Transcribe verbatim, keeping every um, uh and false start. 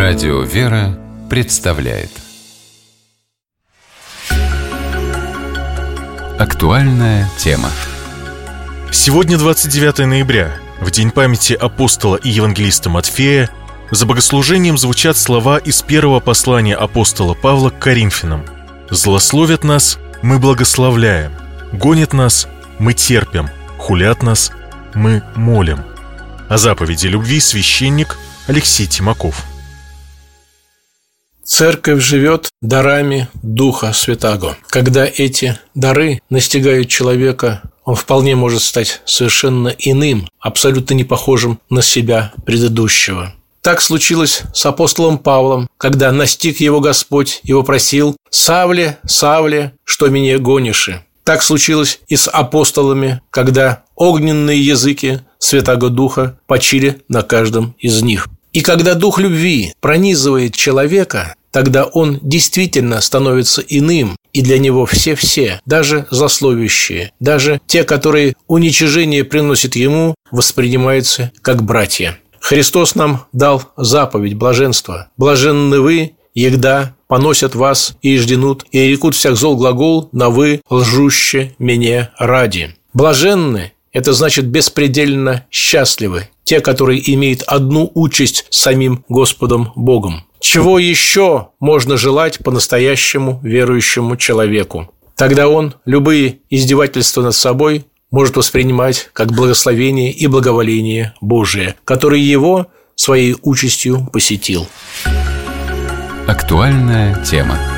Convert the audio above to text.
Радио «Вера» представляет актуальная тема. Сегодня двадцать девятое ноября, в день памяти апостола и евангелиста Матфея. За богослужением звучат слова из первого послания апостола Павла к Коринфянам: «Злословят нас, мы благословляем, гонят нас, мы терпим, хулят нас, мы молим». О заповеди любви священник Алексей Тимаков. Церковь живет дарами Духа Святаго. Когда эти дары настигают человека, он вполне может стать совершенно иным, абсолютно не похожим на себя предыдущего. Так случилось с апостолом Павлом, когда настиг его Господь и вопросил: «Савле, Савле, что меня гонишь?» Так случилось и с апостолами, когда огненные языки Святаго Духа почили на каждом из них. И когда дух любви пронизывает человека, тогда он действительно становится иным, и для него все-все, даже злословящие, даже те, которые уничижение приносят ему, воспринимаются как братья. Христос нам дал заповедь блаженства. «Блаженны вы, егда поносят вас и жденут, и рекут всяк зол глагол на вы, лжуще меня ради». Блаженны – это значит беспредельно счастливы, те, которые имеют одну участь с самим Господом Богом. Чего еще можно желать по-настоящему верующему человеку? Тогда он любые издевательства над собой может воспринимать как благословение и благоволение Божие, которое его своей участью посетил. Актуальная тема.